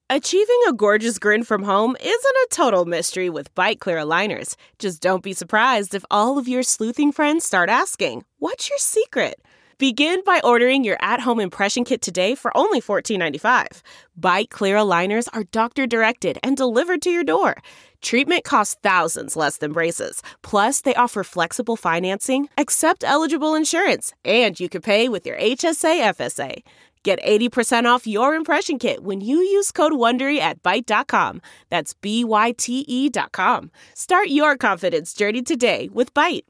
Achieving a gorgeous grin from home isn't a total mystery with Byte Clear aligners. Just don't be surprised if all of your sleuthing friends start asking, "What's your secret?" Begin by ordering your at-home impression kit today for only $14.95. Byte Clear aligners are doctor-directed and delivered to your door. Treatment costs thousands less than braces. Plus, they offer flexible financing, accept eligible insurance, and you can pay with your HSA FSA. Get 80% off your impression kit when you use code WONDERY at Byte.com. That's BYTE.com. Start your confidence journey today with Byte.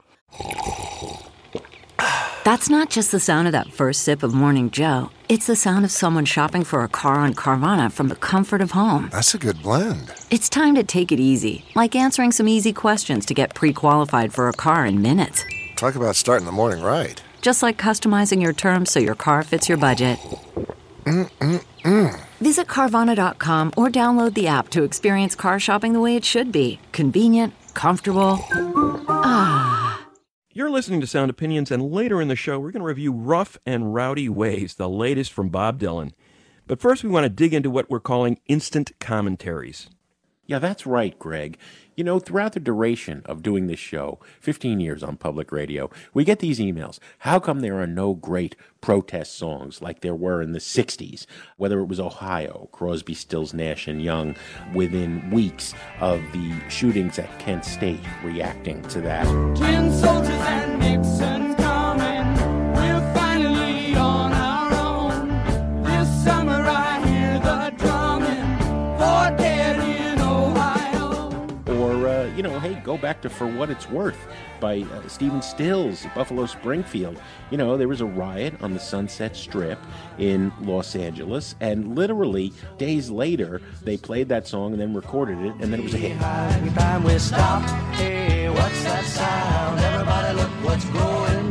That's not just the sound of that first sip of Morning Joe. It's the sound of someone shopping for a car on Carvana from the comfort of home. That's a good blend. It's time to take it easy, like answering some easy questions to get pre-qualified for a car in minutes. Talk about starting the morning right. Just like customizing your terms so your car fits your budget. Visit Carvana.com or download the app to experience car shopping the way it should be. Convenient, comfortable. You're listening to Sound Opinions, and later in the show, we're going to review Rough and Rowdy Ways, the latest from Bob Dylan. But first, we want to dig into what we're calling instant commentaries. Yeah, that's right, Greg. You know, throughout the duration of doing this show, 15 years on public radio, we get these emails. How come there are no great protest songs like there were in the 60s? Whether it was Ohio, Crosby, Stills, Nash and Young, within weeks of the shootings at Kent State, reacting to that. Tin soldiers and Nixon's coming. We're finally on our own. This summer I hear the drumming. For dead in Ohio. Or, hey, go back to For What It's Worth by Stephen Stills, Buffalo Springfield. You know, there was a riot on the Sunset Strip in Los Angeles, and literally days later, they played that song and then recorded it, and then it was a hit. Time we stopped. Hey, what's that sound? Everybody look what's going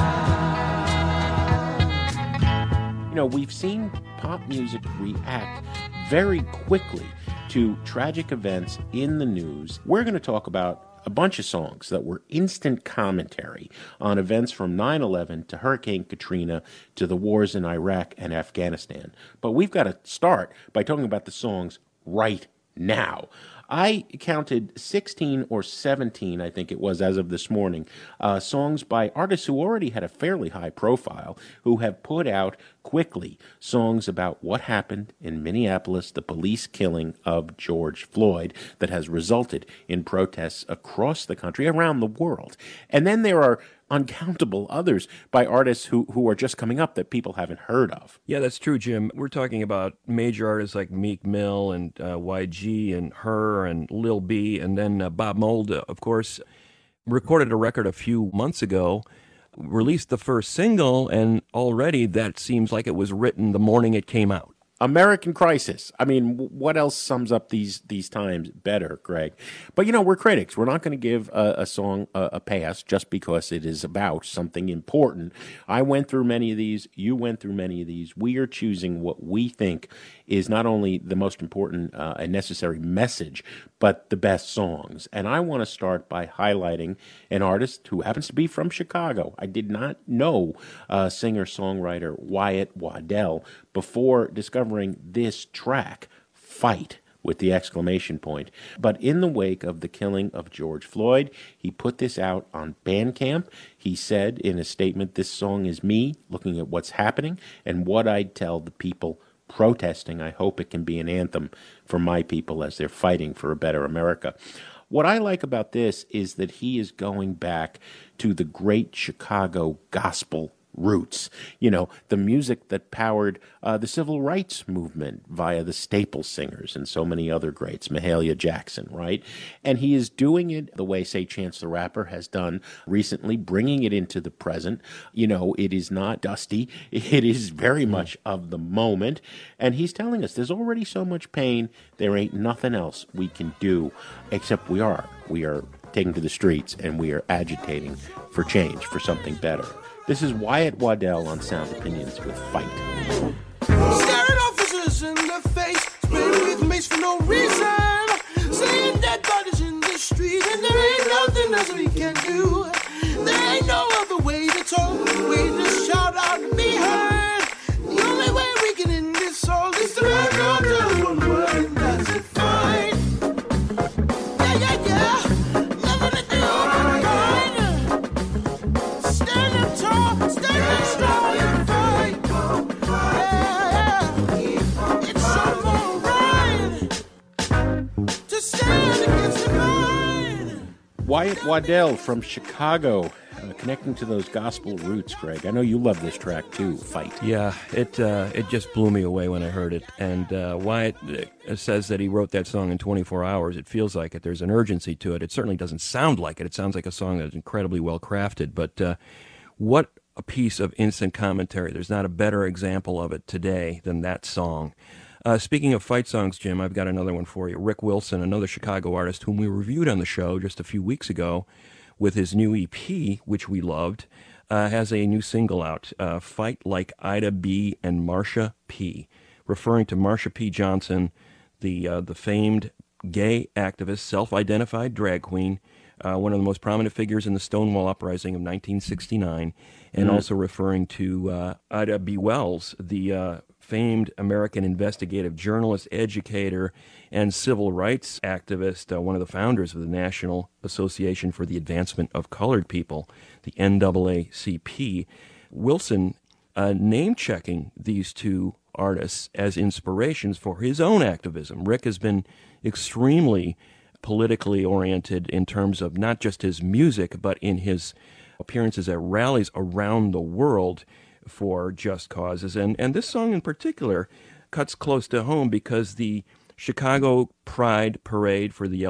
down. You know, we've seen pop music react very quickly to tragic events in the news. We're going to talk about a bunch of songs that were instant commentary on events from 9/11 to Hurricane Katrina to the wars in Iraq and Afghanistan. But we've got to start by talking about the songs right now. I counted 16 or 17, I think it was, as of this morning, songs by artists who already had a fairly high profile, who have put out quickly songs about what happened in Minneapolis, the police killing of George Floyd that has resulted in protests across the country, around the world. And then there are uncountable others by artists who are just coming up that people haven't heard of. Yeah, that's true, Jim. We're talking about major artists like Meek Mill and YG and Her and Lil B, and then Bob Mould, of course, recorded a record a few months ago, released the first single, and already that seems like it was written the morning it came out. American Crisis. I mean, what else sums up these times better, Greg? But, you know, we're critics. We're not going to give a song a pass just because it is about something important. I went through many of these. You went through many of these. We are choosing what we think is not only the most important and necessary message, but the best songs. And I want to start by highlighting an artist who happens to be from Chicago. I did not know singer-songwriter Wyatt Waddell before discovering this track, Fight, with the exclamation point. But in the wake of the killing of George Floyd, he put this out on Bandcamp. He said in a statement, "This song is me looking at what's happening and what I'd tell the people protesting. I hope it can be an anthem for my people as they're fighting for a better America." What I like about this is that he is going back to the great Chicago gospel roots, you know, the music that powered the civil rights movement via the Staple Singers and so many other greats, Mahalia Jackson, right? And he is doing it the way, say, Chance the Rapper has done recently, bringing it into the present. You know, it is not dusty. It is very much of the moment. And he's telling us there's already so much pain, there ain't nothing else we can do, except we are taking to the streets and we are agitating for change, for something better. This is Wyatt Waddell on Sound Opinions with Fight. Staring officers in the face, spraying with mace for no reason. Seeing dead bodies in the street, and there ain't nothing else we can do. There ain't no other way to talk, way to shout out and be heard. The only way we can end this all is to back up to one word. Wyatt Waddell from Chicago, connecting to those gospel roots, Greg. I know you love this track too, Fight. Yeah, it just blew me away when I heard it. And Wyatt says that he wrote that song in 24 hours. It feels like it. There's an urgency to it. It certainly doesn't sound like it. It sounds like a song that's incredibly well crafted. But what a piece of instant commentary. There's not a better example of it today than that song. Speaking of fight songs, Jim, I've got another one for you. Rick Wilson, another Chicago artist whom we reviewed on the show just a few weeks ago with his new EP, which we loved, has a new single out, Fight Like Ida B. and Marsha P., referring to Marsha P. Johnson, the famed gay activist, self-identified drag queen, one of the most prominent figures in the Stonewall Uprising of 1969, and also referring to Ida B. Wells, the famed American investigative journalist, educator, and civil rights activist, one of the founders of the National Association for the Advancement of Colored People, the NAACP. Wilson name-checking these two artists as inspirations for his own activism. Rick has been extremely politically oriented in terms of not just his music, but in his appearances at rallies around the world for just causes. And this song in particular cuts close to home because the Chicago Pride Parade for the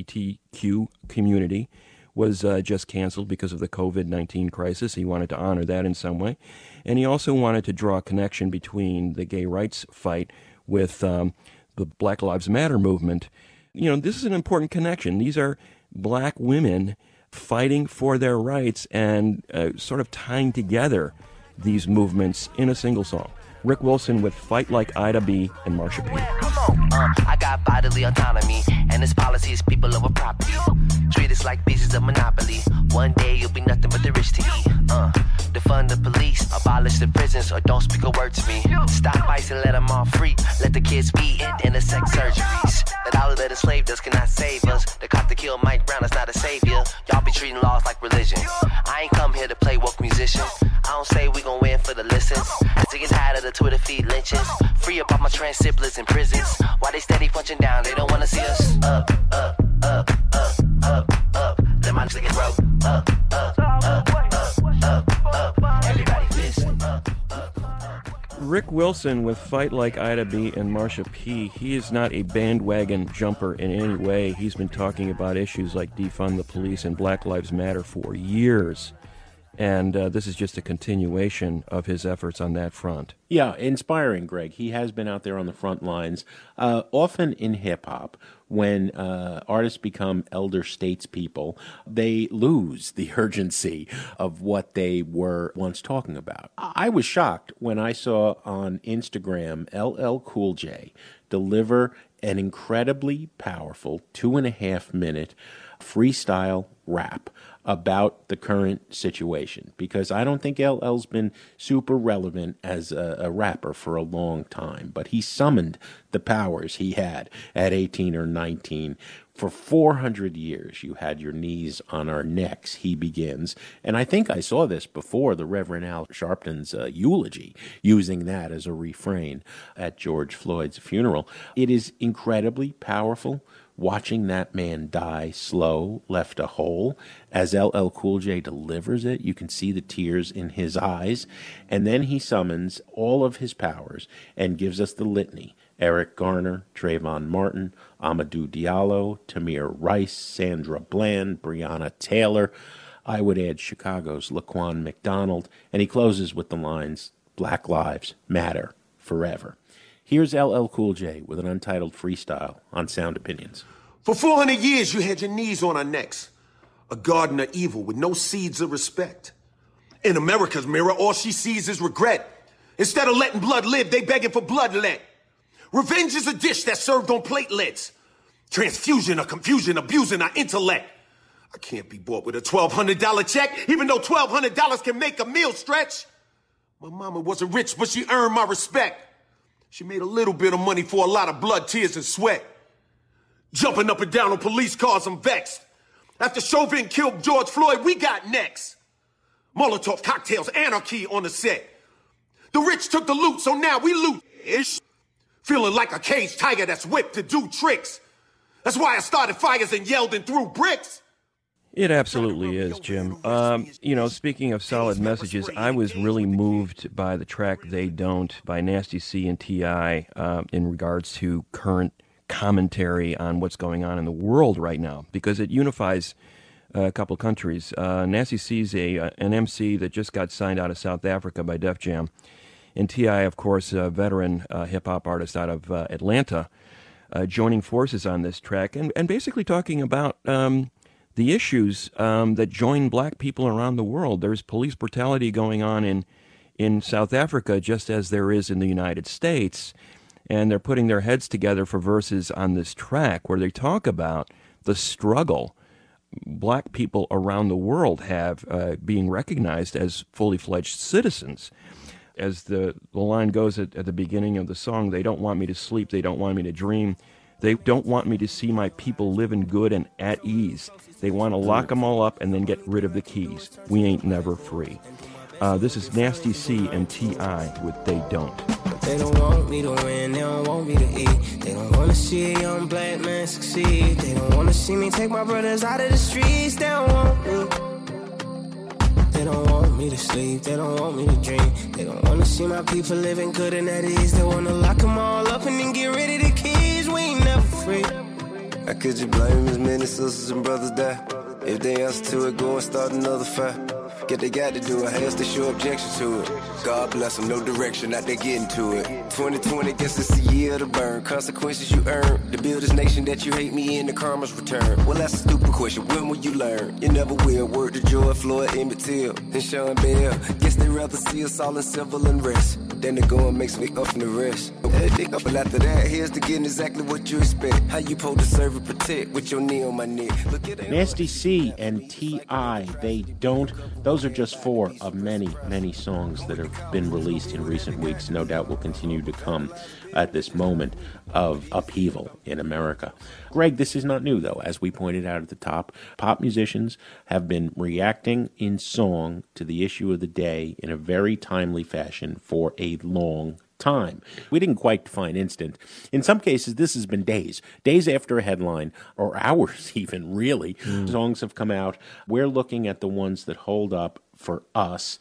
LGBTQ community was just canceled because of the COVID-19 crisis. He wanted to honor that in some way. And he also wanted to draw a connection between the gay rights fight with the Black Lives Matter movement. You know, this is an important connection. These are black women fighting for their rights and sort of tying together these movements in a single song. Rick Wilson with Fight Like Ida B. and Marsha P. Come on, I got bodily autonomy, and this policy is people over property. Treat us like pieces of monopoly. One day you'll be nothing but the rich to eat. Defund the police, abolish the prisons, or don't speak a word to me. Stop ICE and let them all free. Let the kids be in intersex surgeries. The dollar that enslaved us cannot save us. The cop to kill Mike Brown is not a savior. Y'all be treating laws like religion. I ain't come here to play woke musician. I don't say we gon' win for the listens. I to get tired of the Twitter feed lynchings. Free up all my trans siblings in prisons. Why they steady punching down? They don't wanna see us up, up, up, up, up, up. Let my niggas get broke. Up, up, up, up, up, up. Everybody fist up, up, up. Rick Wilson with Fight Like Ida B. and Marsha P. He is not a bandwagon jumper in any way. He's been talking about issues like defund the police and Black Lives Matter for years. And this is just a continuation of his efforts on that front. Yeah, inspiring, Greg. He has been out there on the front lines. Often in hip-hop, when artists become elder statespeople, they lose the urgency of what they were once talking about. I was shocked when I saw on Instagram LL Cool J deliver an incredibly powerful 2.5-minute freestyle rap about the current situation, because I don't think LL's been super relevant as a rapper for a long time, but he summoned the powers he had at 18 or 19. For 400 years, you had your knees on our necks, he begins. And I think I saw this before, the Reverend Al Sharpton's eulogy, using that as a refrain at George Floyd's funeral. It is incredibly powerful. Watching that man die slow left a hole. As LL Cool J delivers it, you can see the tears in his eyes. And then he summons all of his powers and gives us the litany. Eric Garner, Trayvon Martin, Amadou Diallo, Tamir Rice, Sandra Bland, Breonna Taylor. I would add Chicago's Laquan McDonald. And he closes with the lines, Black Lives Matter Forever. Here's LL Cool J with an untitled freestyle on Sound Opinions. For 400 years, you had your knees on our necks. A garden of evil with no seeds of respect. In America's mirror, all she sees is regret. Instead of letting blood live, they begging for bloodlet. Revenge is a dish that's served on platelets. Transfusion of confusion, abusing our intellect. I can't be bought with a $1,200 check, even though $1,200 can make a meal stretch. My mama wasn't rich, but she earned my respect. She made a little bit of money for a lot of blood, tears, and sweat. Jumping up and down on police cars, I'm vexed. After Chauvin killed George Floyd, we got next. Molotov cocktails, anarchy on the set. The rich took the loot, so now we loot-ish. Feeling like a caged tiger that's whipped to do tricks. That's why I started fires and yelled and threw bricks. It absolutely is, Jim. Speaking of solid messages, I was really moved by the track They Don't by Nasty C and T.I. In regards to current commentary on what's going on in the world right now, because it unifies a couple countries. Nasty C's an MC that just got signed out of South Africa by Def Jam, and T.I., of course, a veteran hip-hop artist out of Atlanta, joining forces on this track and basically talking about the issues that join black people around the world. There's police brutality going on in South Africa just as there is in the United States, and they're putting their heads together for verses on this track where they talk about the struggle black people around the world have being recognized as fully fledged citizens. As the line goes at the beginning of the song, they don't want me to sleep, they don't want me to dream, they don't want me to see my people living good and at ease. They want to lock them all up and then get rid of the keys. We ain't never free. This is Nasty C and T.I. with They Don't. They don't want me to win, they don't want me to eat. They don't want to see a young black man succeed. They don't want to see me take my brothers out of the streets. They don't want me. They don't want me to sleep, they don't want me to dream. They don't want to see my people living good and at ease. They want to lock them all up and then get rid of the keys. We ain't never free. How could you blame as many sisters and brothers die? If they answer to it, go and start another fight. Get they got to do it, has to show objection to it. God bless them, no direction, not they getting to it. 2020, guess it's the year to burn. Consequences you earn. To build this nation that you hate me in, the karma's return. Well, that's a stupid question, when will you learn? You never will. Word to George Floyd, Emmett Till, and Sean Bell. Guess they rather see us all in civil unrest than to go and make some up from the rest. But after that, here's to getting exactly what you expect. How you supposed to serve and protect with your knee on my neck. Nasty C and T.I., They Don't. Those are just four of many, many songs that have been released in recent weeks. No doubt will continue to come at this moment of upheaval in America. Greg, this is not new, though. As we pointed out at the top, pop musicians have been reacting in song to the issue of the day in a very timely fashion for a long time. We didn't quite define instant. In some cases, this has been days after a headline, or hours even, really. Songs have come out. We're looking at the ones that hold up for us.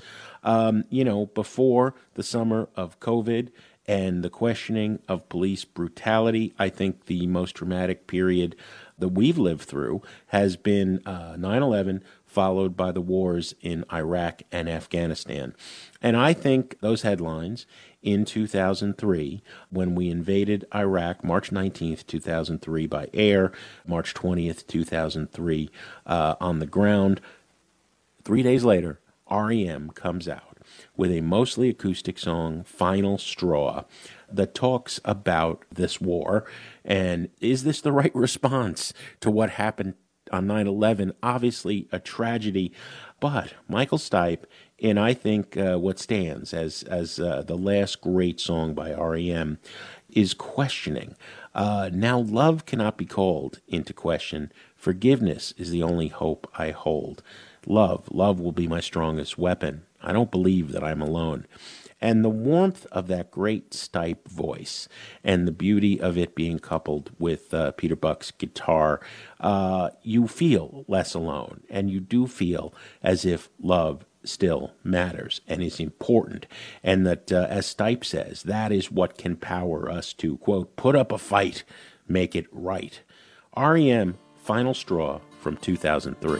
Before the summer of COVID and the questioning of police brutality, I think the most dramatic period that we've lived through has been 9/11, followed by the wars in Iraq and Afghanistan. And I think those headlines in 2003, when we invaded Iraq, March 19th, 2003 by air, March 20th, 2003 on the ground. 3 days later, R.E.M. comes out with a mostly acoustic song, Final Straw, that talks about this war. And is this the right response to what happened on 9/11? Obviously a tragedy. But Michael Stipe, in I think what stands as the last great song by R.E.M., is questioning. Now love cannot be called into question. Forgiveness is the only hope I hold. Love will be my strongest weapon. I don't believe that I'm alone. And the warmth of that great Stipe voice and the beauty of it being coupled with Peter Buck's guitar, you feel less alone. And you do feel as if love still matters and is important. And that, as Stipe says, that is what can power us to, quote, put up a fight, make it right. R.E.M. Final Straw from 2003.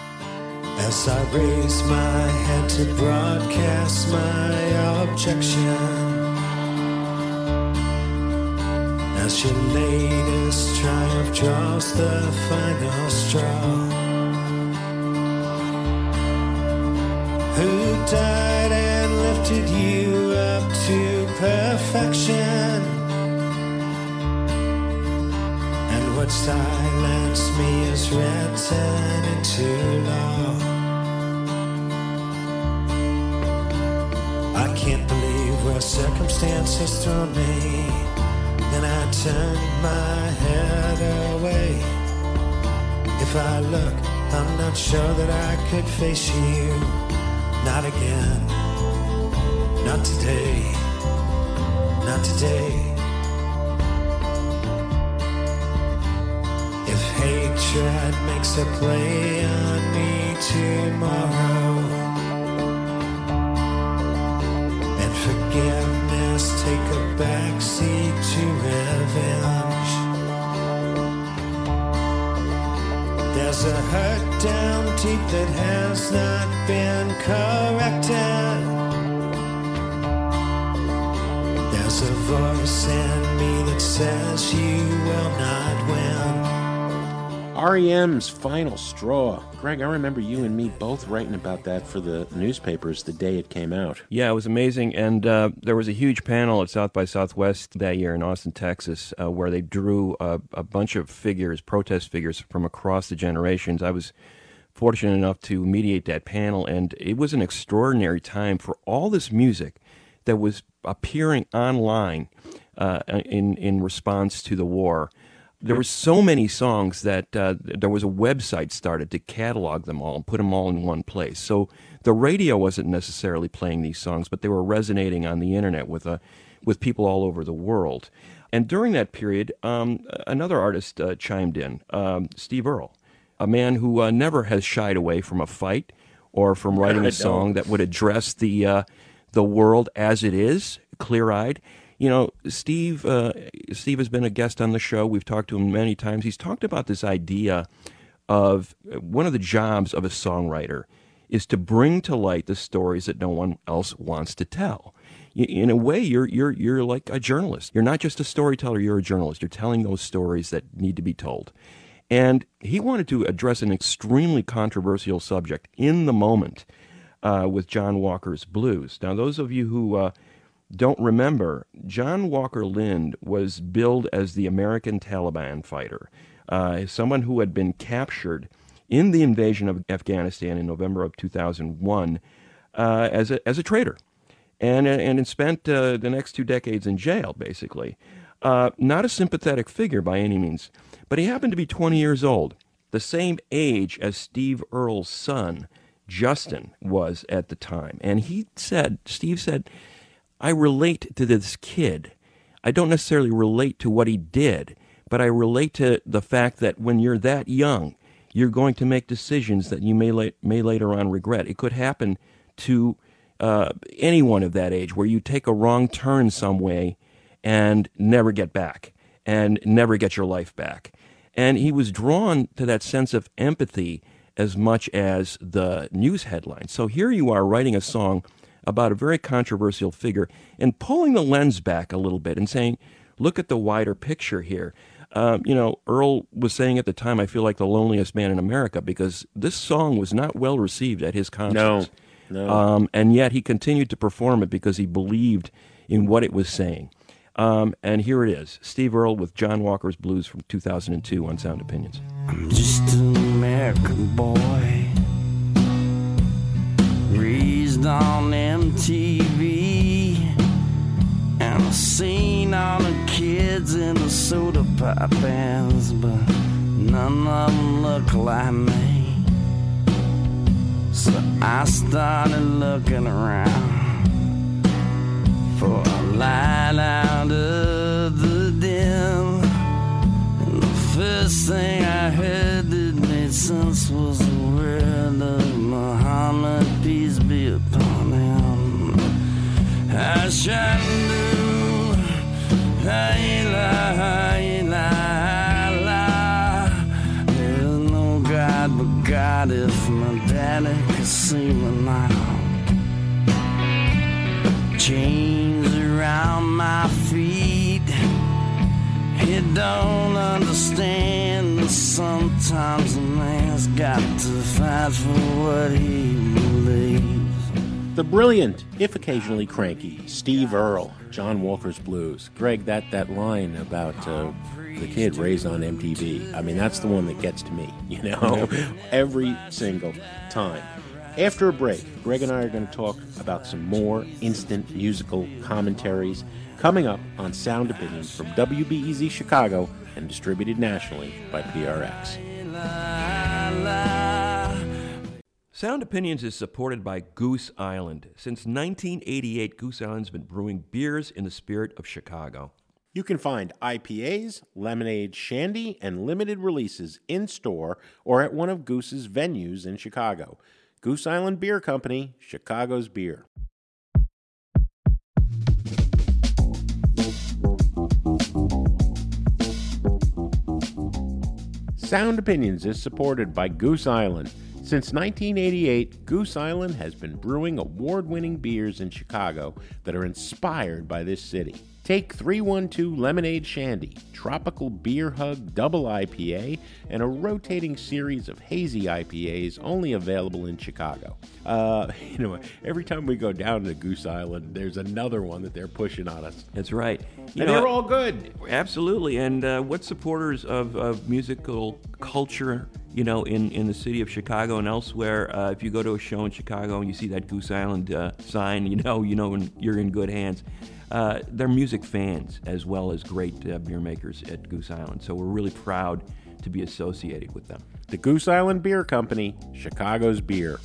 As I raise my hand to broadcast my objection, as your latest triumph draws the final straw, who died and lifted you up to perfection, and what silenced me is written into law. I can't believe where circumstance has thrown me, and I turn my head away. If I look, I'm not sure that I could face you. Not again, not today, not today. If hatred Hatred makes a play on me tomorrow, and forgiveness take a backseat to revenge. There's a hurt down deep that has not been corrected. There's a voice in me that says you will not win. R.E.M.'s Final Straw. Greg, I remember you and me both writing about that for the newspapers the day it came out. Yeah, it was amazing, and there was a huge panel at South by Southwest that year in Austin, Texas, where they drew a bunch of figures, protest figures from across the generations. I was fortunate enough to mediate that panel, and it was an extraordinary time for all this music that was appearing online in response to the war. There were so many songs that there was a website started to catalog them all and put them all in one place. So the radio wasn't necessarily playing these songs, but they were resonating on the internet with people all over the world. And during that period, another artist chimed in, Steve Earle, a man who never has shied away from a fight or from writing a song that would address the world as it is, clear-eyed. You know, Steve has been a guest on the show. We've talked to him many times. He's talked about this idea of one of the jobs of a songwriter is to bring to light the stories that no one else wants to tell. In a way, you're like a journalist. You're not just a storyteller, you're a journalist. You're telling those stories that need to be told. And he wanted to address an extremely controversial subject in the moment with John Walker's Blues. Now, those of you who don't remember, John Walker Lindh was billed as the American Taliban fighter, someone who had been captured in the invasion of Afghanistan in November of 2001 as a traitor, and spent the next 2 decades in jail, basically. Not a sympathetic figure by any means, but he happened to be 20 years old, the same age as Steve Earle's son, Justin, was at the time. And Steve said, I relate to this kid. I don't necessarily relate to what he did, but I relate to the fact that when you're that young, you're going to make decisions that you may later on regret. It could happen to anyone of that age, where you take a wrong turn some way and never get back, and never get your life back. And he was drawn to that sense of empathy as much as the news headlines. So here you are writing a song about a very controversial figure and pulling the lens back a little bit and saying, look at the wider picture here. Earl was saying at the time, I feel like the loneliest man in America, because this song was not well received at his concerts. No. And yet he continued to perform it because he believed in what it was saying. And here it is, Steve Earle with John Walker's Blues from 2002 on Sound Opinions. I'm just an American boy, raised on MTV, and I've seen all the kids in the soda pop bands, but none of them look like me. So I started looking around for a light out of the dim, and the first thing I heard that made sense was the word of Muhammad, peace be upon him. I shall do, la ilaha illallah. There's no God but God. If my daddy could see me now, chains around my feet, he don't understand that sometimes a man's got to fight for what he believes. The brilliant, if occasionally cranky, Steve Earle, John Walker's Blues. Greg, that line about the kid raised on MTV, I mean, that's the one that gets to me, every single time. After a break, Greg and I are going to talk about some more instant musical commentaries coming up on Sound Opinions from WBEZ Chicago and distributed nationally by PRX. Sound Opinions is supported by Goose Island. Since 1988, Goose Island's been brewing beers in the spirit of Chicago. You can find IPAs, lemonade, shandy, and limited releases in-store or at one of Goose's venues in Chicago. Goose Island Beer Company, Chicago's beer. Sound Opinions is supported by Goose Island. Since 1988, Goose Island has been brewing award-winning beers in Chicago that are inspired by this city. Take 312 Lemonade Shandy, Tropical Beer Hug Double IPA, and a rotating series of hazy IPAs only available in Chicago. Every time we go down to Goose Island, there's another one that they're pushing on us. That's right. They're all good. Absolutely. And what supporters of musical culture, in the city of Chicago and elsewhere, if you go to a show in Chicago and you see that Goose Island sign, you're in good hands. They're music fans as well as great beer makers at Goose Island. So we're really proud to be associated with them. The Goose Island Beer Company, Chicago's beer.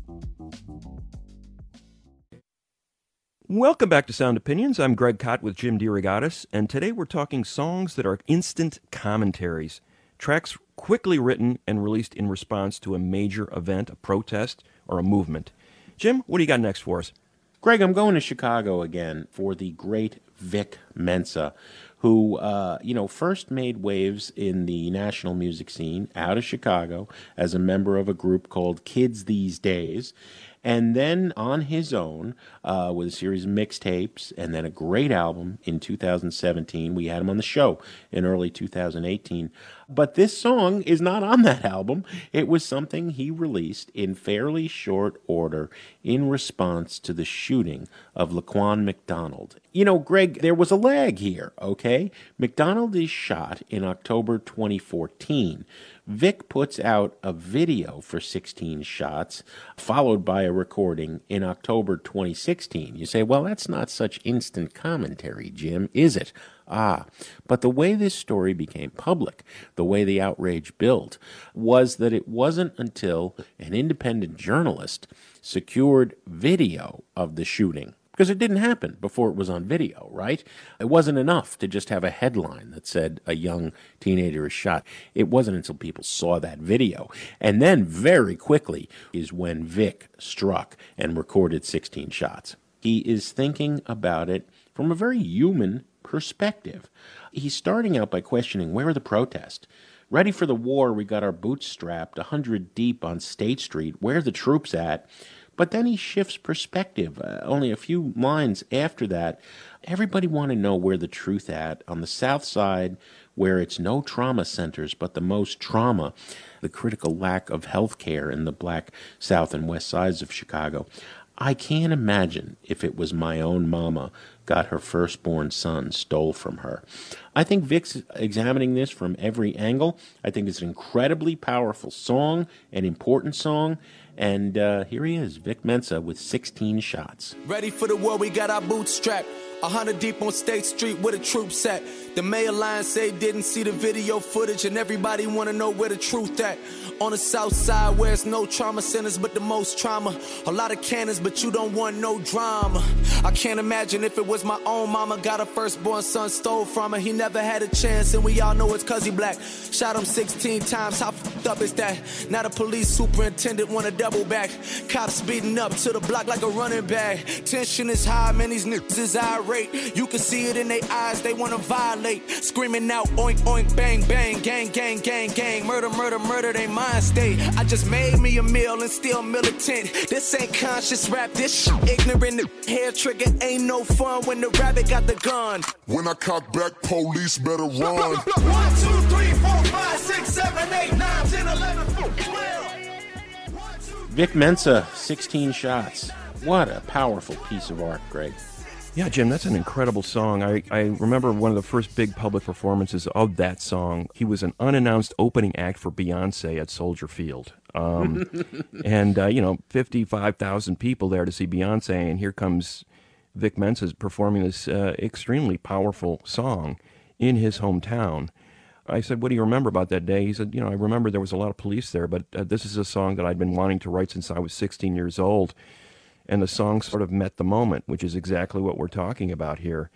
Welcome back to Sound Opinions. I'm Greg Kot with Jim DeRogatis, and today we're talking songs that are instant commentaries. Tracks quickly written and released in response to a major event, a protest, or a movement. Jim, what do you got next for us? Greg, I'm going to Chicago again for the great Vic Mensa, who, first made waves in the national music scene out of Chicago as a member of a group called Kids These Days. And then on his own, with a series of mixtapes and then a great album in 2017. We had him on the show in early 2018. But this song is not on that album. It was something he released in fairly short order in response to the shooting of Laquan McDonald. Greg, there was a lag here, okay? McDonald is shot in October 2014. Vic puts out a video for 16 Shots, followed by a recording in October 2016. You say, well, that's not such instant commentary, Jim, is it? But the way this story became public, the way the outrage built, was that it wasn't until an independent journalist secured video of the shooting. Because it didn't happen before it was on video, right? It wasn't enough to just have a headline that said a young teenager is shot. It wasn't until people saw that video. And then very quickly is when Vic struck and recorded 16 Shots. He is thinking about it from a very human perspective. He's starting out by questioning, where are the protests? Ready for the war, we got our boots strapped 100 deep on State Street. Where are the troops at? But then he shifts perspective. Only a few lines after that, everybody want to know where the truth at. On the South Side, where it's no trauma centers, but the most trauma, the critical lack of health care in the black South and West sides of Chicago. I can't imagine if it was my own mama got her firstborn son stole from her. I think Vic's examining this from every angle. I think it's an incredibly powerful song, an important song. And here he is, Vic Mensa with 16 Shots. Ready for the war, we got our boots strapped. 100 deep on State Street where the troops at. The mayor line say didn't see the video footage, and everybody wanna know where the truth at. On the South Side where it's no trauma centers but the most trauma. A lot of cannons but you don't want no drama. I can't imagine if it was my own mama got her firstborn son stole from her. He never had a chance and we all know it's cause he black. Shot him 16 times, how fucked up is that? Now the police superintendent wanna double back. Cops speeding up to the block like a running back. Tension is high, man, these niggas is irate. You can see it in their eyes, they wanna violate. Screaming out oink oink bang bang, gang gang gang gang. Murder murder murder, they mind state. I just made me a meal and still militant. This ain't conscious rap, this shit ignorant. The hair trigger ain't no fun when the rabbit got the gun. When I cock back, police better run. 1, 2, 3, 4, 5, 6, 7, 8, 9, 10, 11, 12. Vic Mensa, 16 Shots. What a powerful piece of art, Greg. Yeah, Jim, that's an incredible song. I remember one of the first big public performances of that song. He was an unannounced opening act for Beyonce at Soldier Field. And 55,000 people there to see Beyonce, and here comes Vic Mensa performing this extremely powerful song in his hometown. I said, what do you remember about that day? He said, I remember there was a lot of police there, but this is a song that I'd been wanting to write since I was 16 years old. And the song sort of met the moment, which is exactly what we're talking about here.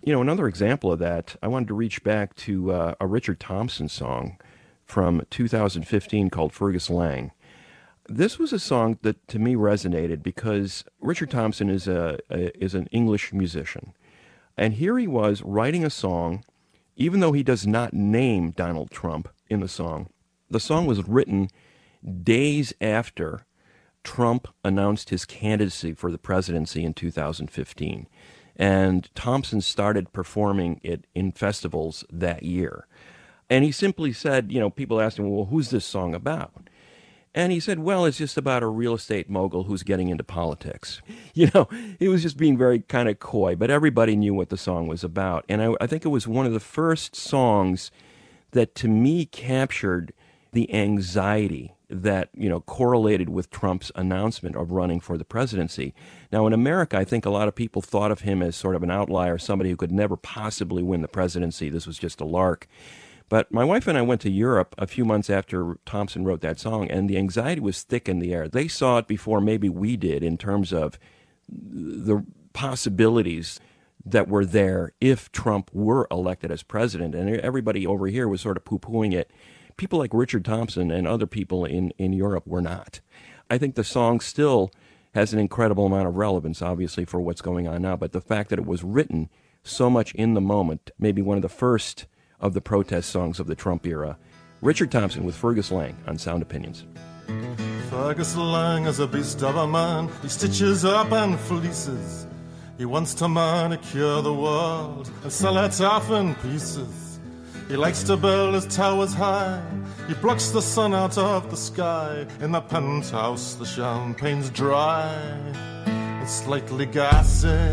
Another example of that, I wanted to reach back to a Richard Thompson song from 2015 called Fergus Lang. This was a song that to me resonated because Richard Thompson is an English musician. And here he was writing a song, even though he does not name Donald Trump in the song. The song was written days after Trump announced his candidacy for the presidency in 2015. And Thompson started performing it in festivals that year. And he simply said, people asked him, well, who's this song about? And he said, well, it's just about a real estate mogul who's getting into politics. He was just being very kind of coy, but everybody knew what the song was about. And I think it was one of the first songs that to me captured the anxiety that, correlated with Trump's announcement of running for the presidency. Now, in America, I think a lot of people thought of him as sort of an outlier, somebody who could never possibly win the presidency. This was just a lark. But my wife and I went to Europe a few months after Thompson wrote that song, and the anxiety was thick in the air. They saw it before maybe we did in terms of the possibilities that were there if Trump were elected as president. And everybody over here was sort of poo-pooing it. People like Richard Thompson and other people in Europe were not. I think the song still has an incredible amount of relevance, obviously, for what's going on now. But the fact that it was written so much in the moment, maybe one of the first of the protest songs of the Trump era. Richard Thompson with Fergus Lang on Sound Opinions. Fergus Lang is a beast of a man. He stitches up and fleeces. He wants to manicure the world and sell it off in pieces. He likes to build his towers high. He blocks the sun out of the sky. In the penthouse, the champagne's dry. It's slightly gassy.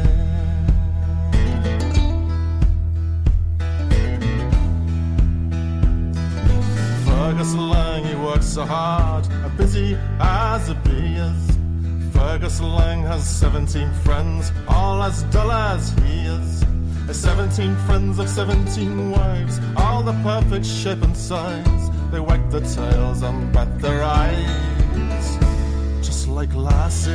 Fergus Lang, he works so hard, busy as a bee is. Fergus Lang has 17 friends, all as dull as he is. 17 friends of 17 wives, all the perfect shape and size. They wag their tails and bat their eyes, just like Lassie.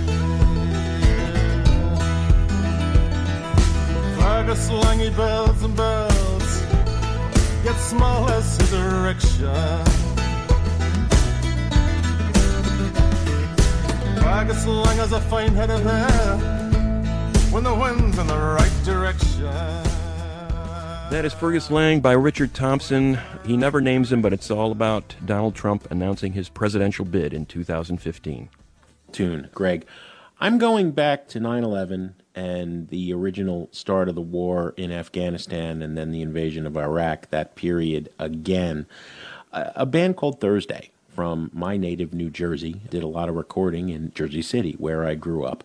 Fergus Lang, he builds and builds, yet small as his erection. Fergus Lang has a fine head of hair when the wind's in the right direction. That is Fergus Lang by Richard Thompson. He never names him, but it's all about Donald Trump announcing his presidential bid in 2015. Tune, Greg. I'm going back to 9/11 and the original start of the war in Afghanistan and then the invasion of Iraq, that period again. A band called Thursday from my native New Jersey did a lot of recording in Jersey City, where I grew up.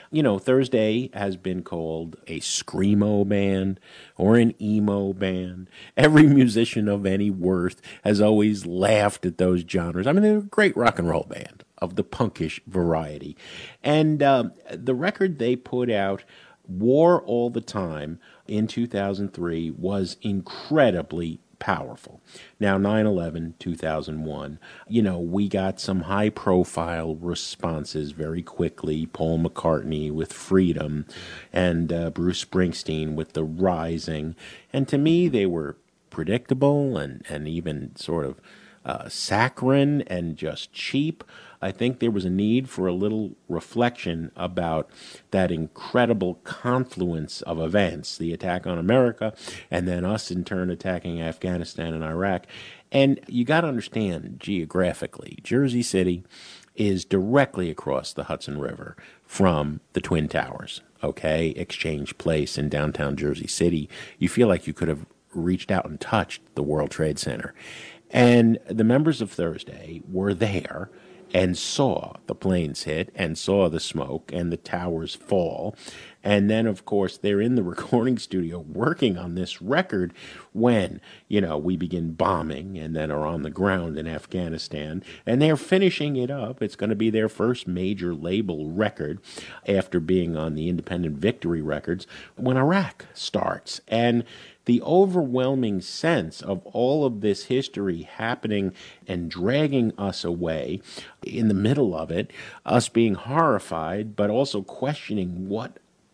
Thursday has been called a screamo band or an emo band. Every musician of any worth has always laughed at those genres. I mean, they're a great rock and roll band of the punkish variety. And the record they put out, War All the Time, in 2003 was incredibly powerful. Now, 9/11, 2001, we got some high-profile responses very quickly. Paul McCartney with Freedom and Bruce Springsteen with The Rising. And to me, they were predictable and even sort of saccharine and just cheap. I think there was a need for a little reflection about that incredible confluence of events, the attack on America, and then us in turn attacking Afghanistan and Iraq. And you got to understand, geographically, Jersey City is directly across the Hudson River from the Twin Towers, okay? Exchange Place in downtown Jersey City. You feel like you could have reached out and touched the World Trade Center. And the members of Thursday were there and saw the planes hit and saw the smoke and the towers fall. And then, of course, they're in the recording studio working on this record when, we begin bombing and then are on the ground in Afghanistan. And they're finishing it up. It's going to be their first major label record after being on the Independent Victory Records when Iraq starts. And the overwhelming sense of all of this history happening and dragging us away in the middle of it, us being horrified, but also questioning what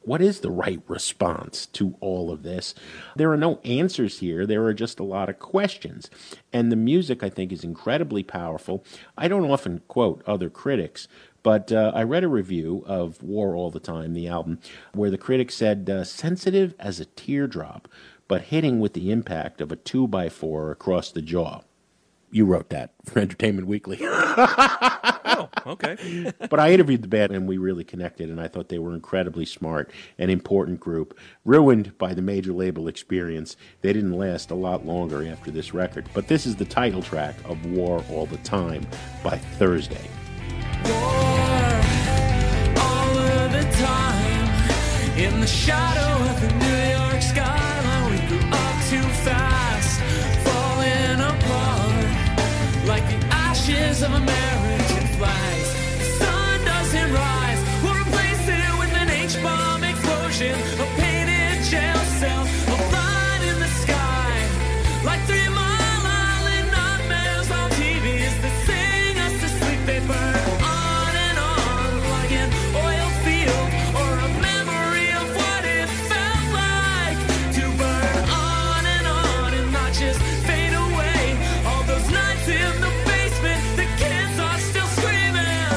What is the right response to all of this? There are no answers here. There are just a lot of questions. And the music, I think, is incredibly powerful. I don't often quote other critics, but I read a review of War All the Time, the album, where the critic said, sensitive as a teardrop, but hitting with the impact of a 2x4 across the jaw. You wrote that for Entertainment Weekly. Oh, okay. But I interviewed the band, and we really connected, and I thought they were incredibly smart, an important group. Ruined by the major label experience, they didn't last a lot longer after this record. But this is the title track of War All the Time by Thursday. War all of the time, in the shadow of the New York skyline, we grew up too fast, falling apart like the ashes of American flags. The sun doesn't rise, we'll replace it with an H-bomb explosion, a painted jail cell, a line in the sky, like 3 Mile Island nightmares on TVs that sing us to sleep. They burn on and on like an oil field, or a memory of what it felt like to burn on and not just fade away. All those nights in the basement, the kids are still screaming.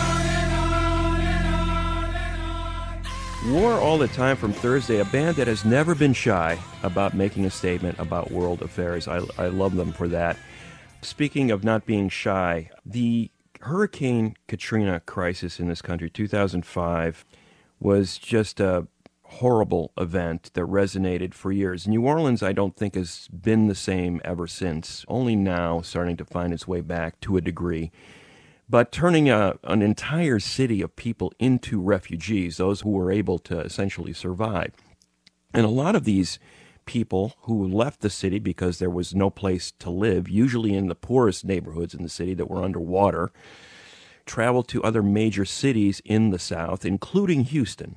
War All the Time from Thursday, a band that has never been shy about making a statement about world affairs. I love them for that. Speaking of not being shy, the Hurricane Katrina crisis in this country, 2005, was just a horrible event that resonated for years. New Orleans, I don't think, has been the same ever since, only now starting to find its way back to a degree. But turning an entire city of people into refugees, those who were able to essentially survive. And a lot of these people who left the city because there was no place to live, usually in the poorest neighborhoods in the city that were underwater, traveled to other major cities in the South, including Houston.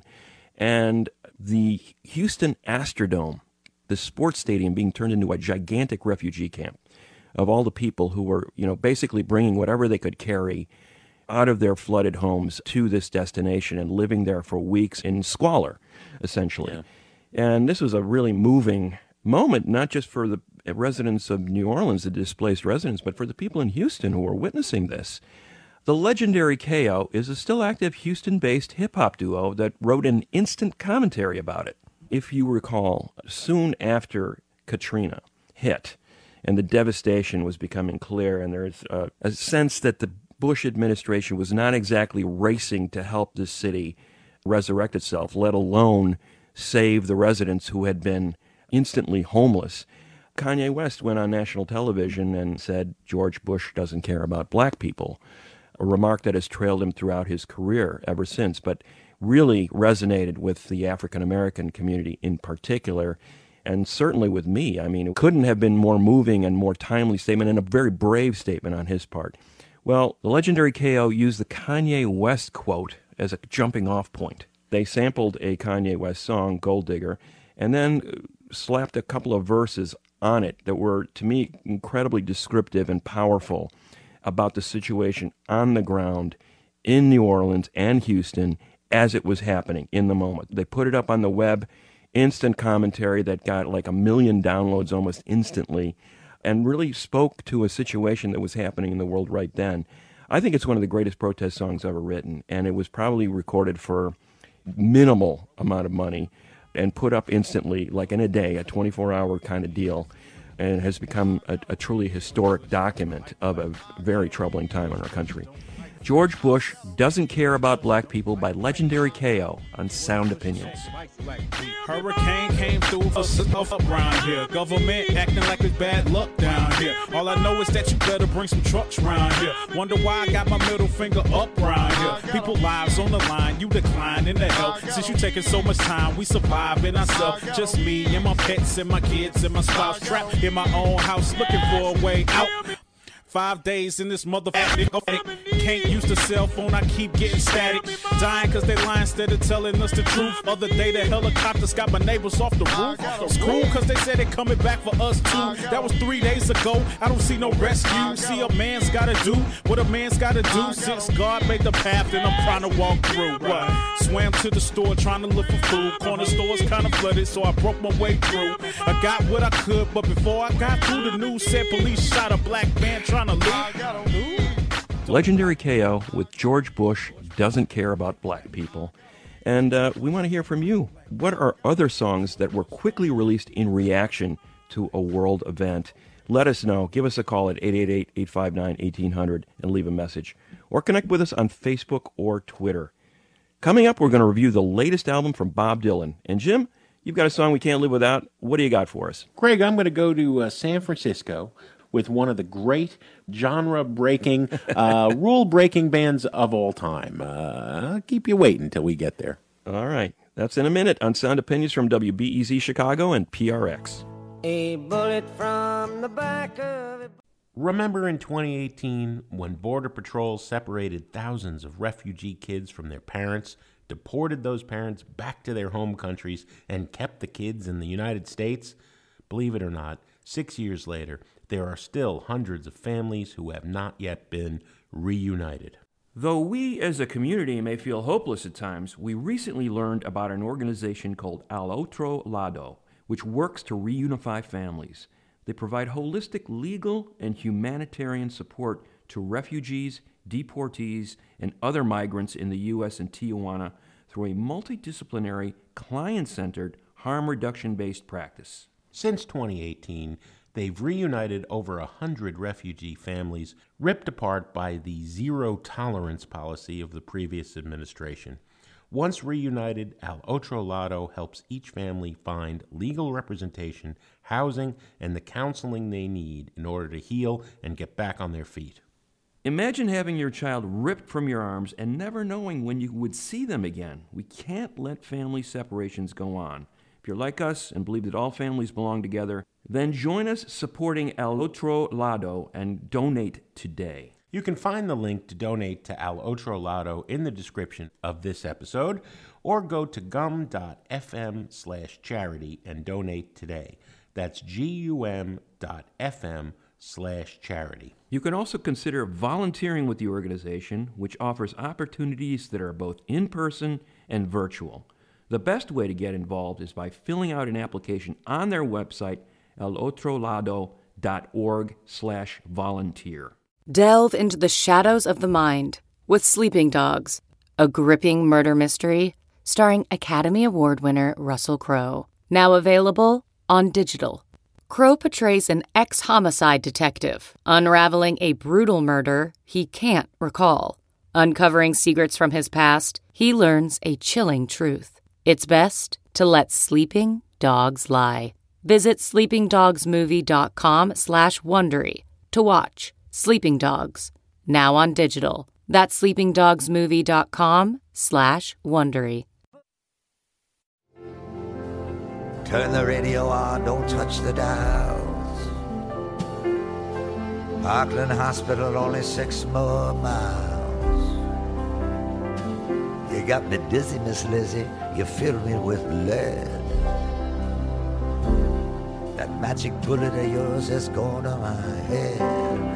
And the Houston Astrodome, the sports stadium, being turned into a gigantic refugee camp of all the people who were, basically bringing whatever they could carry out of their flooded homes to this destination and living there for weeks in squalor, essentially. Yeah. And this was a really moving moment, not just for the residents of New Orleans, the displaced residents, but for the people in Houston who were witnessing this. The legendary KO is a still active Houston-based hip-hop duo that wrote an instant commentary about it. If you recall, soon after Katrina hit and the devastation was becoming clear, and there's a sense that the Bush administration was not exactly racing to help this city resurrect itself, let alone save the residents who had been instantly homeless. Kanye West went on national television and said George Bush doesn't care about black people, a remark that has trailed him throughout his career ever since, but really resonated with the African-American community in particular, and certainly with me. I mean, it couldn't have been more moving and more timely statement, and a very brave statement on his part. Well, the legendary KO used the Kanye West quote as a jumping-off point. They sampled a Kanye West song, Gold Digger, and then slapped a couple of verses on it that were, to me, incredibly descriptive and powerful about the situation on the ground in New Orleans and Houston as it was happening in the moment. They put it up on the web, instant commentary that got like 1 million downloads almost instantly, and really spoke to a situation that was happening in the world right then. I think it's one of the greatest protest songs ever written, and it was probably recorded for minimal amount of money and put up instantly, like in a day, a 24-hour kind of deal, and has become a truly historic document of a very troubling time in our country. George Bush Doesn't Care About Black People by legendary KO on Sound Opinions. Hurricane came through for stuff around here. Government acting like it's bad luck down here. All I know is that you better bring some trucks around here. Wonder why I got my middle finger up around here. People lives on the line, you decline in the hell. Since you taking so much time, we surviving ourselves. Just me and my pets and my kids and my spouse trapped in my own house looking for a way out. 5 days in this motherfucker. can't use the cell phone, I keep getting static. Dying cause they lie instead of telling us the truth. Other day the helicopters got my neighbors off the roof. It's cool cause they said they coming back for us too. That was 3 days ago, I don't see no rescue. See, a man's gotta do what a man's gotta do. Since God made the path, then I'm trying to walk through. What? Swam to the store trying to look for food. Corner store's kinda flooded, so I broke my way through. I got what I could, but before I got through, the news said police shot a black man trying to loot. Legendary KO with George Bush Doesn't Care About Black People. And we want to hear from you. What are other songs that were quickly released in reaction to a world event? Let us know. Give us a call at 888-859-1800 and leave a message. Or connect with us on Facebook or Twitter. Coming up, we're going to review the latest album from Bob Dylan. And Jim, you've got a song we can't live without. What do you got for us? Greg, I'm going to go to San Francisco with one of the great genre-breaking, rule-breaking bands of all time. I'll keep you waiting until we get there. All right. That's in a minute on Sound Opinions from WBEZ Chicago and PRX. A bullet from the back of it. Remember in 2018 when Border Patrol separated thousands of refugee kids from their parents, deported those parents back to their home countries, and kept the kids in the United States? Believe it or not, 6 years later, there are still hundreds of families who have not yet been reunited. Though we as a community may feel hopeless at times, we recently learned about an organization called Al Otro Lado, which works to reunify families. They provide holistic legal and humanitarian support to refugees, deportees, and other migrants in the U.S. and Tijuana through a multidisciplinary, client-centered, harm reduction-based practice. Since 2018, they've reunited over 100 refugee families ripped apart by the zero-tolerance policy of the previous administration. Once reunited, Al Otro Lado helps each family find legal representation, housing, and the counseling they need in order to heal and get back on their feet. Imagine having your child ripped from your arms and never knowing when you would see them again. We can't let family separations go on. If you're like us and believe that all families belong together, then join us supporting Al Otro Lado and donate today. You can find the link to donate to Al Otro Lado in the description of this episode, or go to gum.fm/charity and donate today. That's gum.fm/charity. You can also consider volunteering with the organization, which offers opportunities that are both in-person and virtual. The best way to get involved is by filling out an application on their website, alotrolado.org/volunteer. Delve into the shadows of the mind with Sleeping Dogs, a gripping murder mystery starring Academy Award winner Russell Crowe. Now available on digital. Crowe portrays an ex-homicide detective unraveling a brutal murder he can't recall. Uncovering secrets from his past, he learns a chilling truth. It's best to let sleeping dogs lie. Visit sleepingdogsmovie.com/Wondery to watch Sleeping Dogs, now on digital. That's sleepingdogsmovie.com/Wondery. Turn the radio on, don't touch the dials. Parkland Hospital, only 6 more miles. You got me dizzy, Miss Lizzie, you fill me with lead. That magic bullet of yours has gone to my head.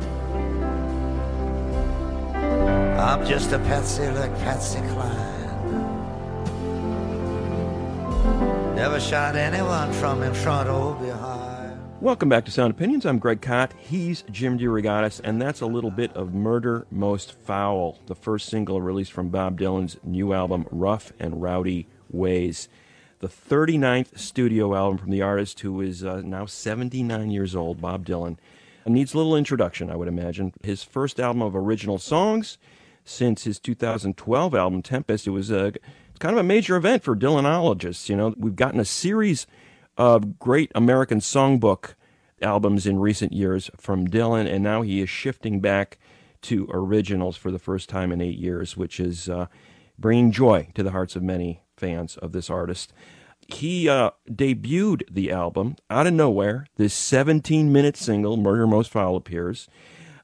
I'm just a patsy like Patsy Cline. Never shot anyone from in front or behind. Welcome back to Sound Opinions. I'm Greg Kot. He's Jim DeRogatis, and that's a little bit of Murder Most Foul, the first single released from Bob Dylan's new album, Rough and Rowdy Ways. The 39th studio album from the artist who is now 79 years old, Bob Dylan. Needs a little introduction, I would imagine. His first album of original songs since his 2012 album, Tempest. It was kind of a major event for Dylanologists. You know, we've gotten a series of great American songbook albums in recent years from Dylan, and now he is shifting back to originals for the first time in 8 years, which is bringing joy to the hearts of many fans of this artist. He debuted the album out of nowhere. This 17-minute single, Murder Most Foul, appears.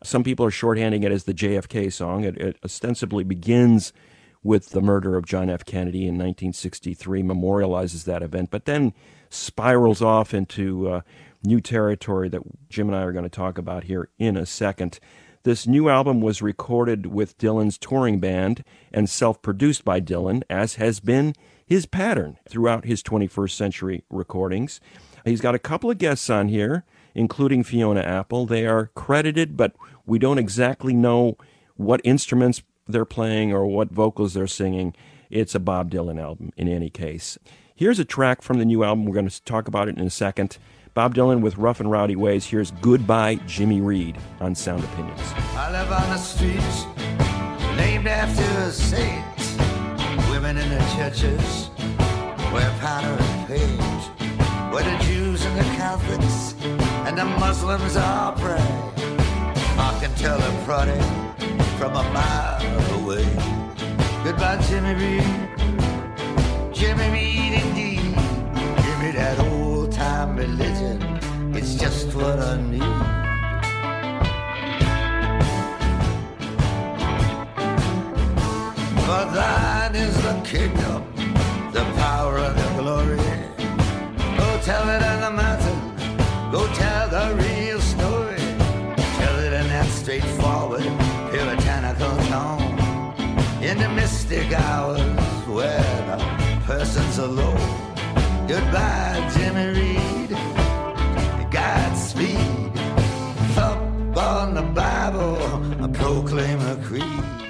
Some people are shorthanding it as the JFK song. It ostensibly begins with the murder of John F. Kennedy in 1963, memorializes that event, but then spirals off into new territory that Jim and I are going to talk about here in a second. This new album was recorded with Dylan's touring band and self-produced by Dylan, as has been his pattern throughout his 21st century recordings. He's got a couple of guests on here, including Fiona Apple. They are credited, but we don't exactly know what instruments they're playing or what vocals they're singing. It's a Bob Dylan album in any case. Here's a track from the new album. We're going to talk about it in a second. Bob Dylan with Rough and Rowdy Ways. Here's Goodbye Jimmy Reed on Sound Opinions. I live on the streets named after saints. Women in the churches wear powder and paint, where the Jews and the Catholics and the Muslims all pray. I can tell a prodding from a mile away. Goodbye, Jimmy Reed. Jimmy Reed, indeed. Give me that old-time religion. It's just what I need. For thine is the kingdom, the power and the glory. Go tell it on the mountain. Go tell the real story. Tell it in that straightforward, puritanical tone. In the mystic hours where the person's alone. Goodbye, Jimmy Reed. Godspeed. Up on the Bible, I proclaim a creed.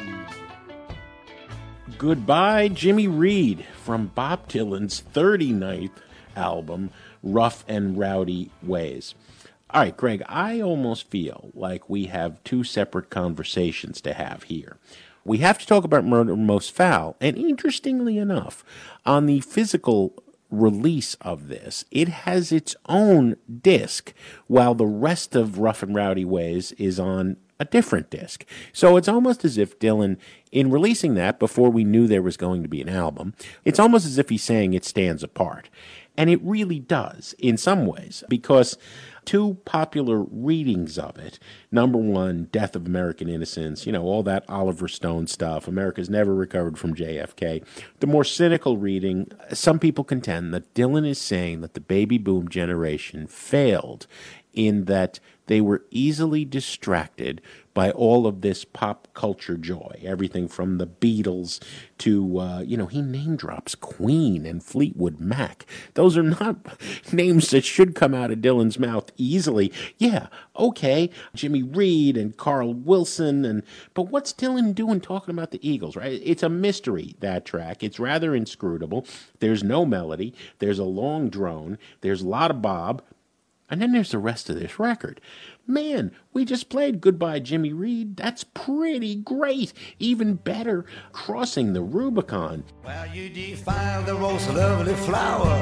Goodbye, Jimmy Reed, from Bob Dylan's 39th album, Rough and Rowdy Ways. All right, Greg, I almost feel like we have two separate conversations to have here. We have to talk about Murder Most Foul, and interestingly enough, on the physical release of this, it has its own disc, while the rest of Rough and Rowdy Ways is on a different disc. So it's almost as if Dylan, in releasing that before we knew there was going to be an album, it's almost as if he's saying it stands apart. And it really does, in some ways, because two popular readings of it, number one, Death of American Innocence, all that Oliver Stone stuff, America's Never Recovered from JFK. The more cynical reading, some people contend that Dylan is saying that the baby boom generation failed in that they were easily distracted by all of this pop culture joy. Everything from the Beatles to, he name drops Queen and Fleetwood Mac. Those are not names that should come out of Dylan's mouth easily. Yeah, okay, Jimmy Reed and Carl Wilson, but what's Dylan doing talking about the Eagles, right? It's a mystery, that track. It's rather inscrutable. There's no melody. There's a long drone. There's a lot of Bob. And then there's the rest of this record. Man, we just played Goodbye Jimmy Reed. That's pretty great. Even better, Crossing the Rubicon. Well, you defile the most lovely flower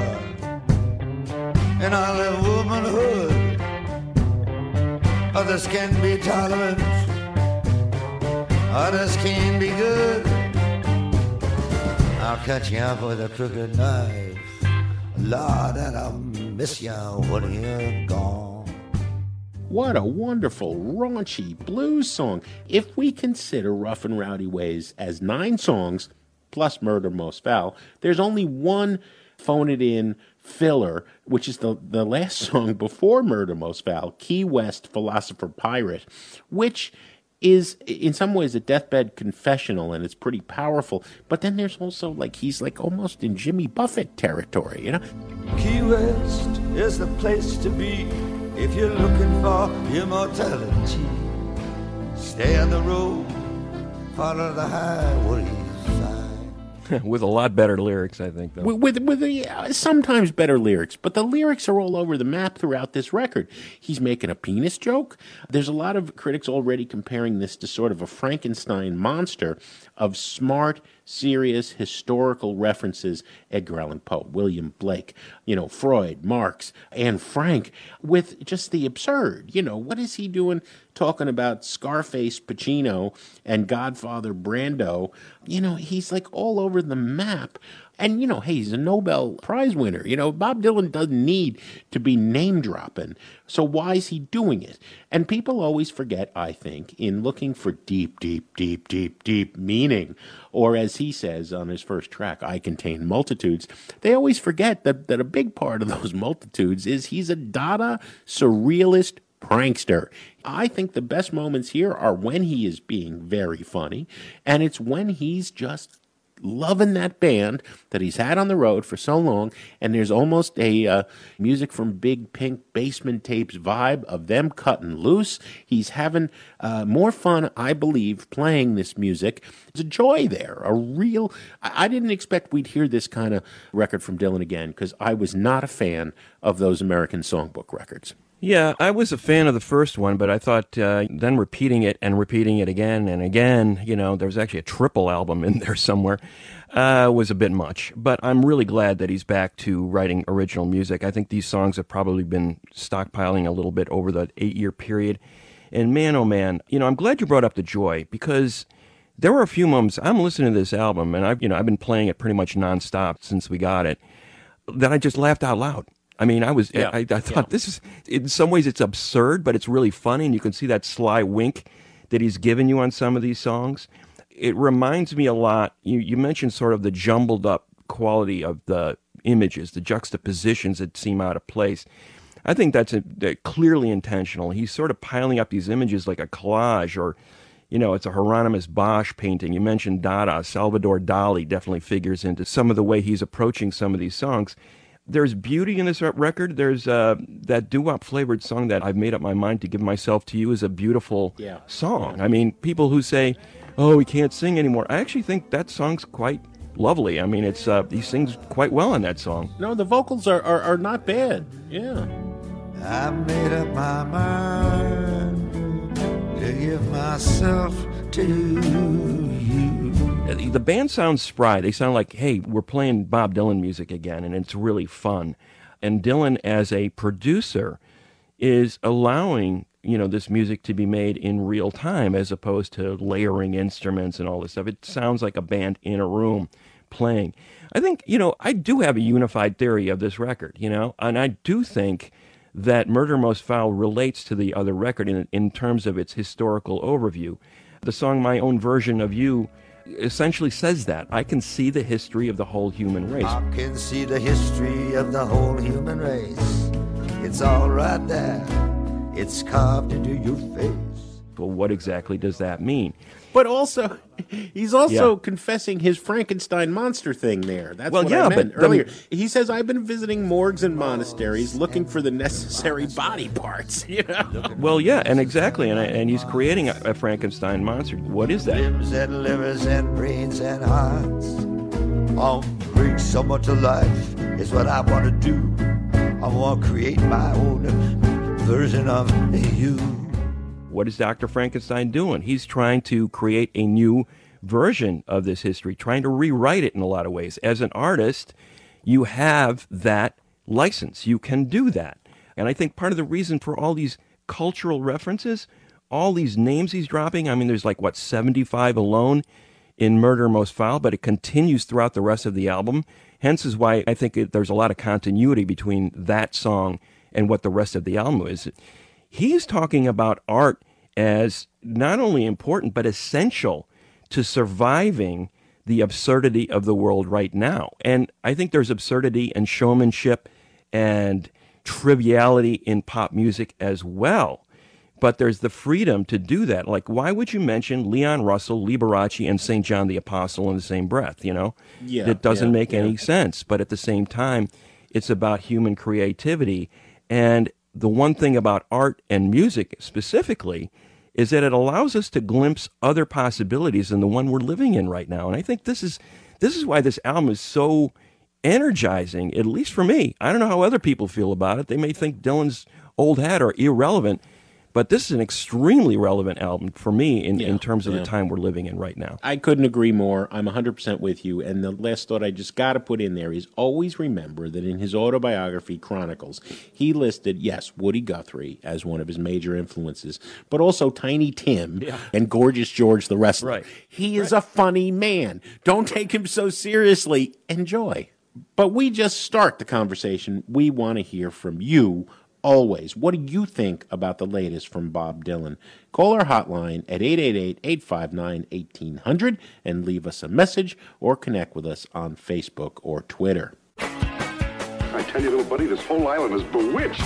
in all of womanhood. Others can be tolerant. Others can be good. I'll cut you off with a crooked knife. Lord, and I'll miss you when you're gone. What a wonderful, raunchy blues song. If we consider Rough and Rowdy Ways as 9 songs, plus Murder Most Foul, there's only one Phone It In filler, which is the last song before Murder Most Foul, Key West Philosopher Pirate, which is in some ways a deathbed confessional, and it's pretty powerful. But then there's also he's almost in Jimmy Buffett territory, Key West is the place to be if you're looking for immortality. Stay on the road, follow the highway. With a lot better lyrics, I think, though. With sometimes better lyrics, but the lyrics are all over the map throughout this record. He's making a penis joke. There's a lot of critics already comparing this to sort of a Frankenstein monster of smart, serious, historical references. Edgar Allan Poe, William Blake, Freud, Marx, Anne Frank, with just the absurd. What is he doing talking about Scarface Pacino and Godfather Brando? He's all over the map. And, hey, he's a Nobel Prize winner. Bob Dylan doesn't need to be name-dropping. So why is he doing it? And people always forget, I think, in looking for deep, deep, deep, deep, deep meaning, or as he says on his first track, I Contain Multitudes, they always forget that a big part of those multitudes is he's a Dada surrealist prankster. I think the best moments here are when he is being very funny, and it's when he's just loving that band that he's had on the road for so long, and there's almost a Music from Big Pink Basement Tapes vibe of them cutting loose. He's having more fun, I believe, playing this music. There's a joy there, a real... I didn't expect we'd hear this kind of record from Dylan again, because I was not a fan of those American Songbook records. Yeah, I was a fan of the first one, but I thought then repeating it again and again, there's actually a triple album in there somewhere, was a bit much. But I'm really glad that he's back to writing original music. I think these songs have probably been stockpiling a little bit over the 8-year period. And man, oh man, I'm glad you brought up the joy, because there were a few moments, I'm listening to this album, and I've been playing it pretty much nonstop since we got it, that I just laughed out loud. I mean, I thought this is, in some ways it's absurd, but it's really funny, and you can see that sly wink that he's given you on some of these songs. It reminds me a lot, you mentioned sort of the jumbled up quality of the images, the juxtapositions that seem out of place. I think that's clearly intentional. He's sort of piling up these images like a collage, or, it's a Hieronymus Bosch painting. You mentioned Dada. Salvador Dali definitely figures into some of the way he's approaching some of these songs. There's beauty in this record. There's that doo-wop flavored song that I've made up my mind to give myself to you is a beautiful song. Yeah. I mean, people who say, oh, he can't sing anymore. I actually think that song's quite lovely. I mean, it's he sings quite well on that song. No, the vocals are not bad. Yeah. I made up my mind to give myself to you. The band sounds spry. They sound like, hey, we're playing Bob Dylan music again, and it's really fun. And Dylan, as a producer, is allowing, this music to be made in real time as opposed to layering instruments and all this stuff. It sounds like a band in a room playing. I think, I do have a unified theory of this record, and I do think that Murder Most Foul relates to the other record in terms of its historical overview. The song My Own Version of You essentially says that. I can see the history of the whole human race. I can see the history of the whole human race. It's all right there. It's carved into your face. Well, what exactly does that mean? But also, he's also confessing his Frankenstein monster thing there. That's what I meant earlier. He says, I've been visiting morgues and monasteries looking for the necessary body parts. Well, yeah, and exactly. And he's creating a Frankenstein monster. What is that? Limbs and livers and brains and hearts. I'll bring someone to life is what I want to do. I want to create my own version of you. What is Dr. Frankenstein doing? He's trying to create a new version of this history, trying to rewrite it in a lot of ways. As an artist, you have that license. You can do that. And I think part of the reason for all these cultural references, all these names he's dropping, I mean, there's 75 alone in Murder Most Foul, but it continues throughout the rest of the album. Hence is why I think there's a lot of continuity between that song and what the rest of the album is. He's talking about art as not only important, but essential to surviving the absurdity of the world right now. And I think there's absurdity and showmanship and triviality in pop music as well. But there's the freedom to do that. Like, why would you mention Leon Russell, Liberace, and St. John the Apostle in the same breath, Yeah. It doesn't make any sense. But at the same time, it's about human creativity. And the one thing about art and music specifically is that it allows us to glimpse other possibilities than the one we're living in right now. And I think this is why this album is so energizing, at least for me. I don't know how other people feel about it. They may think Dylan's old hat or irrelevant, But this is an extremely relevant album for me in terms of the time we're living in right now. I couldn't agree more. I'm 100% with you. And the last thought I just got to put in there is always remember that in his autobiography, Chronicles, he listed, yes, Woody Guthrie as one of his major influences, but also Tiny Tim and Gorgeous George the Wrestler. Right. He is a funny man. Don't take him so seriously. Enjoy. But we just start the conversation. We want to hear from you. Always. What do you think about the latest from Bob Dylan? Call our hotline at 888-859-1800 and leave us a message or connect with us on Facebook or Twitter. I tell you, little buddy, this whole island is bewitched.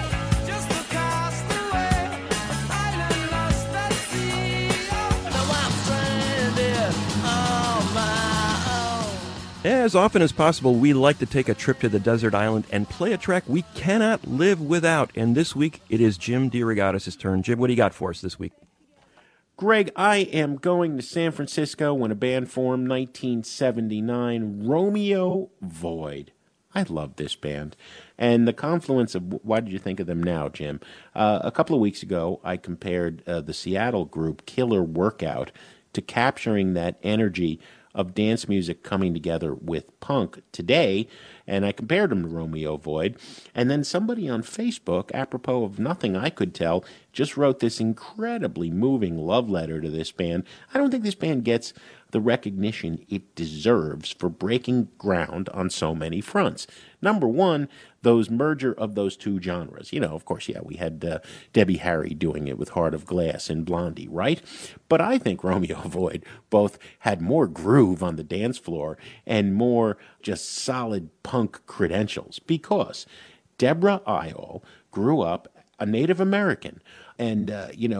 As often as possible, we like to take a trip to the desert island and play a track we cannot live without. And this week, it is Jim DeRogatis' turn. Jim, what do you got for us this week? Greg, I am going to San Francisco when a band formed 1979, Romeo Void. I love this band. And the confluence of, why did you think of them now, Jim? A couple of weeks ago, I compared the Seattle group Killer Workout to capturing that energy of dance music coming together with punk today, and I compared them to Romeo Void. And then somebody on Facebook, apropos of nothing I could tell, just wrote this incredibly moving love letter to this band. I don't think this band gets the recognition it deserves for breaking ground on so many fronts. Number one, those merger of those two genres. You know, of course, we had Debbie Harry doing it with Heart of Glass and Blondie, right? But I think Romeo Void both had more groove on the dance floor and more just solid punk credentials because Deborah Iall grew up a Native American and,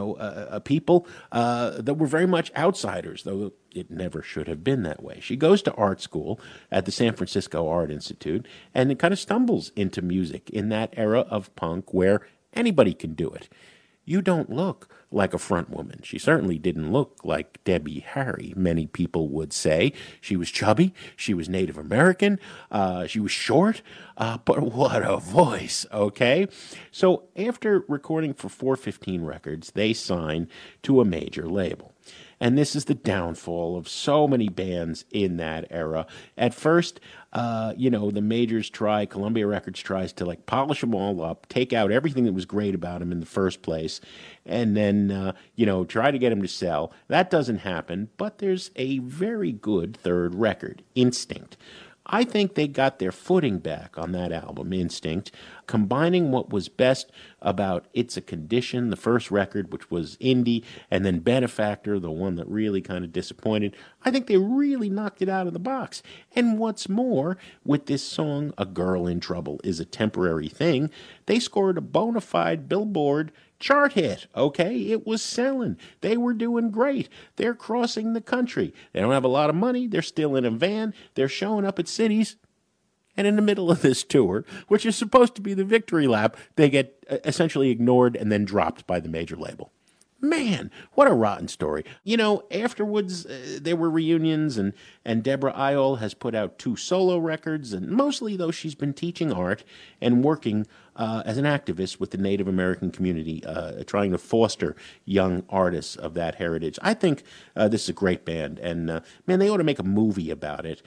a people that were very much outsiders, though it never should have been that way. She goes to art school at the San Francisco Art Institute and it kind of stumbles into music in that era of punk where anybody can do it. You don't look like a front woman. She certainly didn't look like Debbie Harry, many people would say. She was chubby. She was Native American. She was short. But what a voice, okay? So after recording for 415 Records, they signed to a major label. And this is the downfall of so many bands in that era. At first, the majors Columbia Records tries to polish them all up, take out everything that was great about them in the first place, and then, try to get them to sell. That doesn't happen, but there's a very good third record, Instinct. I think they got their footing back on that album, Instinct, combining what was best about It's a Condition, the first record, which was indie, and then Benefactor, the one that really kind of disappointed. I think they really knocked it out of the box. And what's more, with this song, A Girl in Trouble Is a Temporary Thing, they scored a bona fide Billboard chart hit, okay? It was selling. They were doing great. They're crossing the country. They don't have a lot of money. They're still in a van. They're showing up at cities. And in the middle of this tour, which is supposed to be the victory lap, they get essentially ignored and then dropped by the major label. Man, what a rotten story. Afterwards, there were reunions, and Deborah Iall has put out 2 solo records, and mostly, though, she's been teaching art and working as an activist with the Native American community, trying to foster young artists of that heritage. I think this is a great band, and, they ought to make a movie about it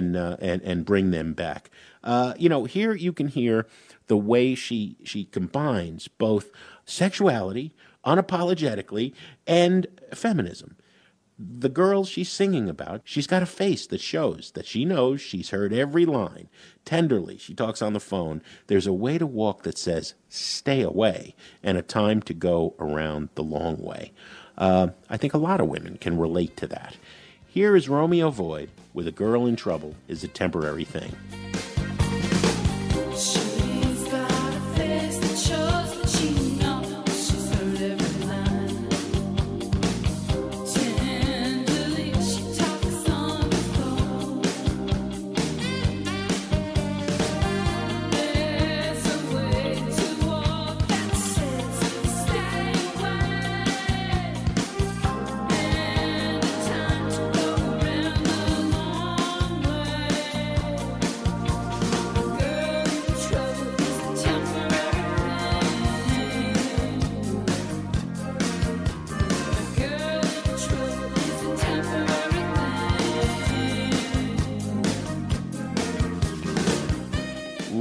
and bring them back. Here you can hear the way she combines both sexuality, unapologetically, and feminism. The girl she's singing about, she's got a face that shows that she knows she's heard every line. Tenderly, she talks on the phone. There's a way to walk that says, stay away, and a time to go around the long way. I think a lot of women can relate to that. Here is Romeo Void with A Girl in Trouble Is a Temporary Thing.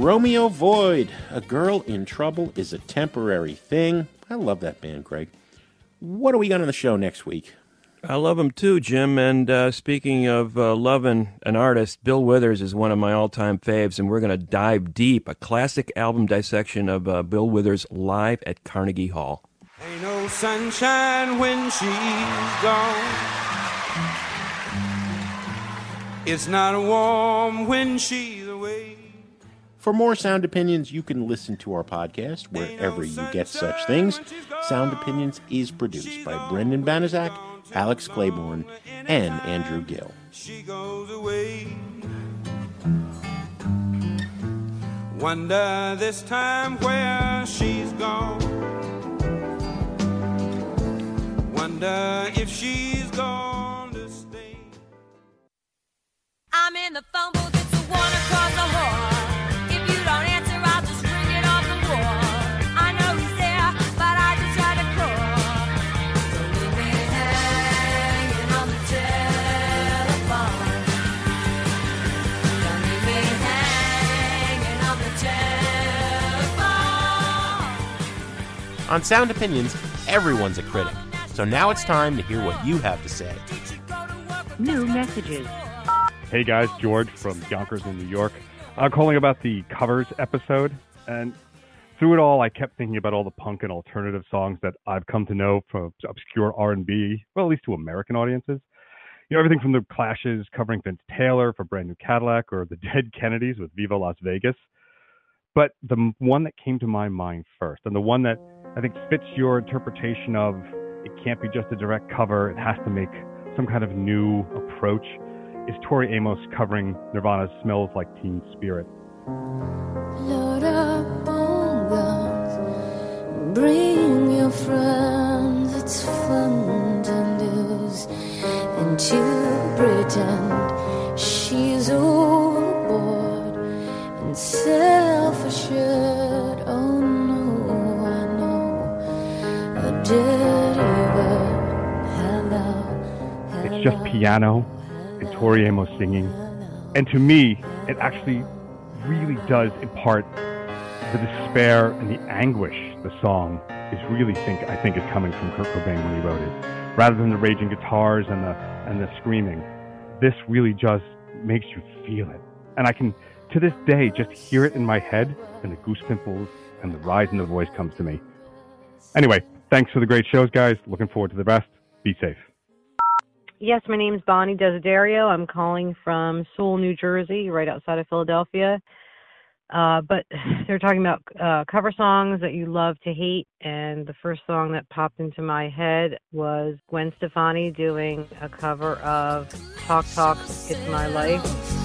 Romeo Void, A Girl in Trouble is a Temporary Thing. I love that band, Greg. What do we got on the show next week? I love him too, Jim. And speaking of loving an artist, Bill Withers is one of my all-time faves, and we're going to dive deep, a classic album dissection of Bill Withers live at Carnegie Hall. Ain't no sunshine when she's gone. It's not warm when she's away. For more Sound Opinions, you can listen to our podcast wherever you get such things. Sound Opinions is produced by Brendan Banaszak, Alex Claiborne, and Andrew Gill. She goes away. Wonder this time where she's gone. Wonder if she's gone to stay. I'm in the phone booth, it's the one across the hall. If you don't answer, I'll just ring it off the wall. I know he's there, but I just had to call. Don't leave me hanging on the telephone. Don't leave me hanging on the telephone. On Sound Opinions, everyone's a critic. So now it's time to hear what you have to say. New messages. Hey guys, George from Yonkers in New York. I'm calling about the covers episode, and through it all, I kept thinking about all the punk and alternative songs that I've come to know from obscure R&B, well, at least to American audiences. You know, everything from the Clash's covering Vince Taylor for Brand New Cadillac, or the Dead Kennedys with Viva Las Vegas. But the one that came to my mind first, and the one that I think fits your interpretation of it can't be just a direct cover, it has to make some kind of new approach, is Tori Amos covering Nirvana's Smells Like Teen Spirit. Load up on guns, bring your friends, it's fun to lose, and to pretend she's overboard and self-assured. Oh no, I know a dirty word. Hello. It's just piano and Tori Amos singing. And to me, it actually really does impart the despair and the anguish the song is really I think is coming from Kurt Cobain when he wrote it. Rather than the raging guitars and the screaming, this really just makes you feel it. And I can, to this day, just hear it in my head, and the goose pimples and the rise in the voice comes to me. Anyway, thanks for the great shows, guys. Looking forward to the rest. Be safe. Yes, my name's Bonnie Desiderio. I'm calling from Sewell, New Jersey, right outside of Philadelphia. But they're talking about cover songs that you love to hate, and the first song that popped into my head was Gwen Stefani doing a cover of Talk Talk's It's My Life.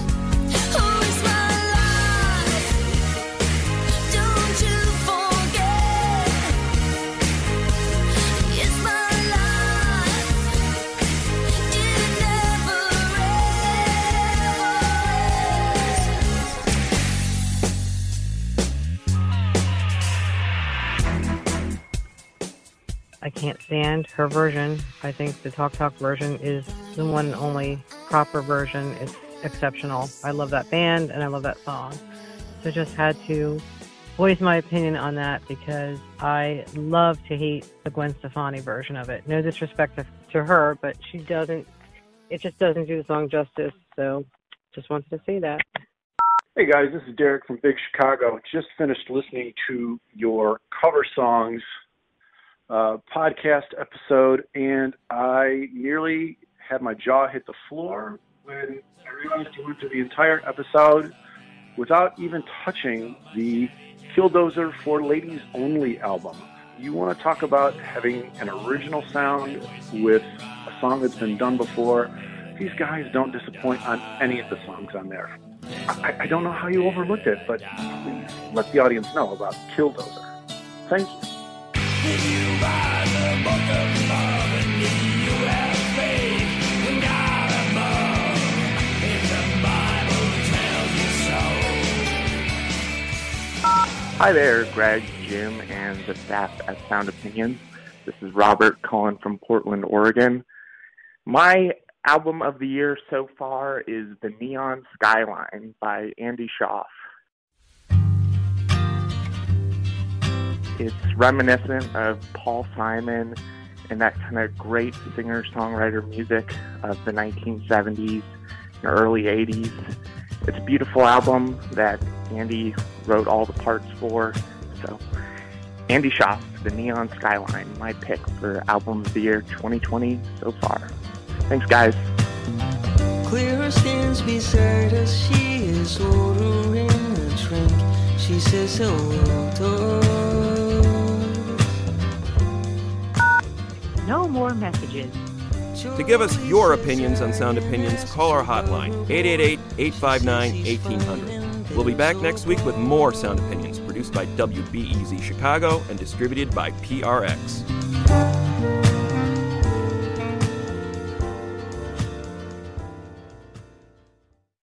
I can't stand her version. I think the Talk Talk version is the one and only proper version. It's exceptional. I love that band and I love that song. So just had to voice my opinion on that because I love to hate the Gwen Stefani version of it. No disrespect to her, but it just doesn't do the song justice. So just wanted to say that. Hey guys, this is Derek from Big Chicago. Just finished listening to your cover songs podcast episode, and I nearly had my jaw hit the floor when I realized you went through the entire episode without even touching the Killdozer for Ladies Only album. You want to talk about having an original sound with a song that's been done before. These guys don't disappoint on any of the songs on there. I don't know how you overlooked it, but please let the audience know about Killdozer. Thank you. If you buy the book of love and you have faith in God above, if the Bible tells you so. Hi there, Greg, Jim, and the staff at Sound Opinions. This is Robert calling from Portland, Oregon. My album of the year so far is The Neon Skyline by Andy Schaaf. It's reminiscent of Paul Simon and that kind of great singer-songwriter music of the 1970s and early 80s. It's a beautiful album that Andy wrote all the parts for. So, Andy Schaaf, The Neon Skyline, my pick for Album of the Year 2020 so far. Thanks, guys. Clear stands beside us, she is ordering a drink. She says hello to us. No more messages. To give us your opinions on Sound Opinions, call our hotline, 888-859-1800. We'll be back next week with more Sound Opinions, produced by WBEZ Chicago and distributed by PRX.